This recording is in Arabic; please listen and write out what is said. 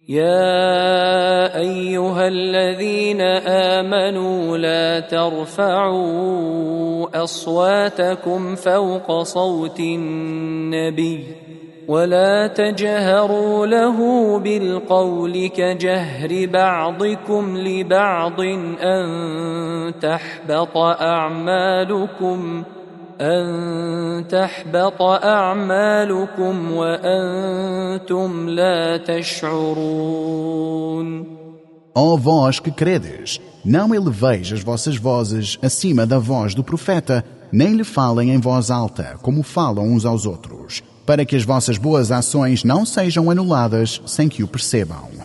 يا أيها الذين آمنوا لا ترفعوا أصواتكم فوق صوت النبي ولا تجهروا له بالقول كجهر بعضكم لبعض أن تحبط أعمالكم وأنتم لا تشعرون. Ó vós que credes, não eleveis as vossas vozes acima da voz do profeta, nem lhe falem em voz alta, como falam uns aos outros, para que as vossas boas ações não sejam anuladas sem que o percebam.